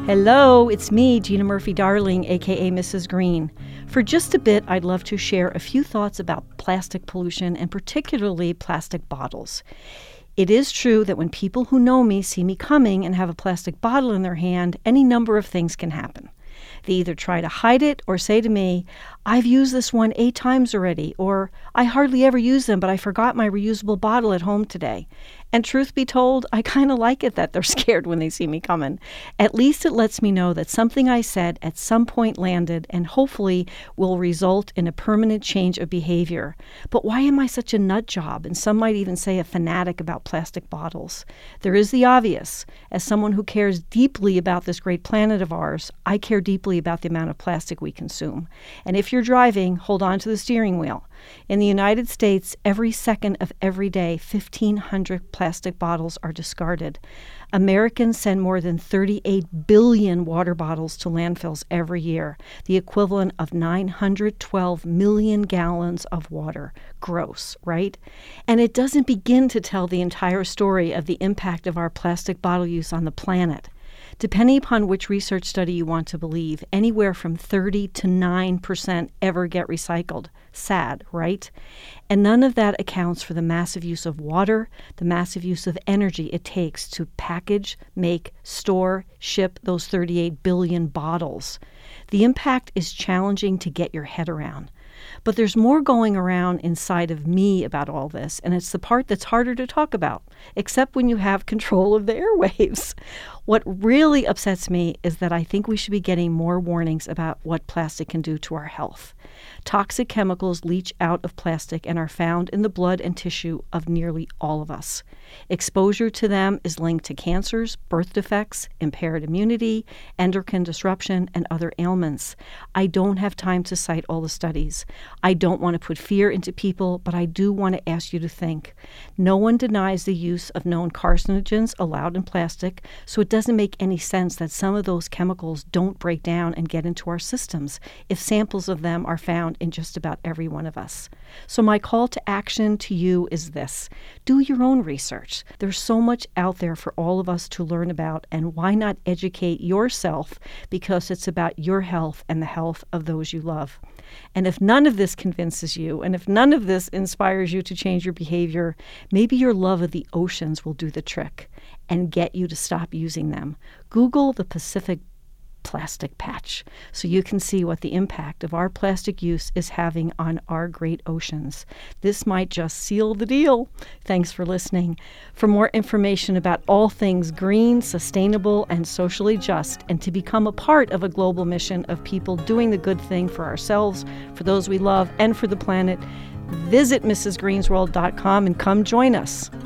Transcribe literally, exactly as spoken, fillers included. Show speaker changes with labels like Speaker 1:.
Speaker 1: Hello, it's me, Gina Murphy Darling, aka Missus Green. For just a bit, I'd love to share a few thoughts about plastic pollution and particularly plastic bottles. It is true that when people who know me see me coming and have a plastic bottle in their hand, any number of things can happen. They either try to hide it or say to me, I've used this one eight times already, or I hardly ever use them, but I forgot my reusable bottle at home today. And truth be told, I kind of like it that they're scared when they see me coming. At least it lets me know that something I said at some point landed and hopefully will result in a permanent change of behavior. But why am I such a nut job, and some might even say a fanatic about plastic bottles? There is the obvious. As someone who cares deeply about this great planet of ours, I care deeply about the amount of plastic we consume. And if you're driving, hold on to the steering wheel. In the United States, every second of every day, fifteen hundred plastic bottles are discarded. Americans send more than thirty-eight billion water bottles to landfills every year, the equivalent of nine hundred twelve million gallons of water. Gross, right? And it doesn't begin to tell the entire story of the impact of our plastic bottle use on the planet. Depending upon which research study you want to believe, anywhere from thirty to nine percent ever get recycled. Sad, right? And none of that accounts for the massive use of water, the massive use of energy it takes to package, make, store, ship those thirty-eight billion bottles. The impact is challenging to get your head around. But there's more going around inside of me about all this, and it's the part that's harder to talk about, except when you have control of the airwaves. What really upsets me is that I think we should be getting more warnings about what plastic can do to our health. Toxic chemicals leach out of plastic and are found in the blood and tissue of nearly all of us. Exposure to them is linked to cancers, birth defects, impaired immunity, endocrine disruption, and other ailments. I don't have time to cite all the studies. I don't want to put fear into people, but I do want to ask you to think. No one denies the use of known carcinogens allowed in plastic, so it doesn't make any sense that some of those chemicals don't break down and get into our systems if samples of them are found in just about every one of us. So my call to action to you is this. Do your own research. There's so much out there for all of us to learn about, and why not educate yourself, because it's about your health and the health of those you love. And if none of this convinces you, and if none of this inspires you to change your behavior, maybe your love of the oceans will do the trick and get you to stop using them. Google the Pacific plastic patch so you can see what the impact of our plastic use is having on our great oceans. This might just seal the deal. Thanks for listening. For more information about all things green, sustainable, and socially just, and to become a part of a global mission of people doing the good thing for ourselves, for those we love, and for the planet, visit Missus Greens World dot com and come join us.